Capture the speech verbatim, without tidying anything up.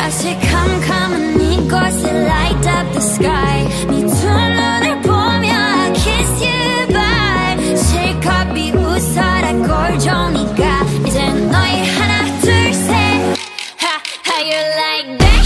다시 캄캄한 이곳에 light up the sky 네 두 눈을 보며 I kiss you bye 실컷 비웃어라 꼴종이가 이젠 너희 하나 둘 셋 Ha, how you like that?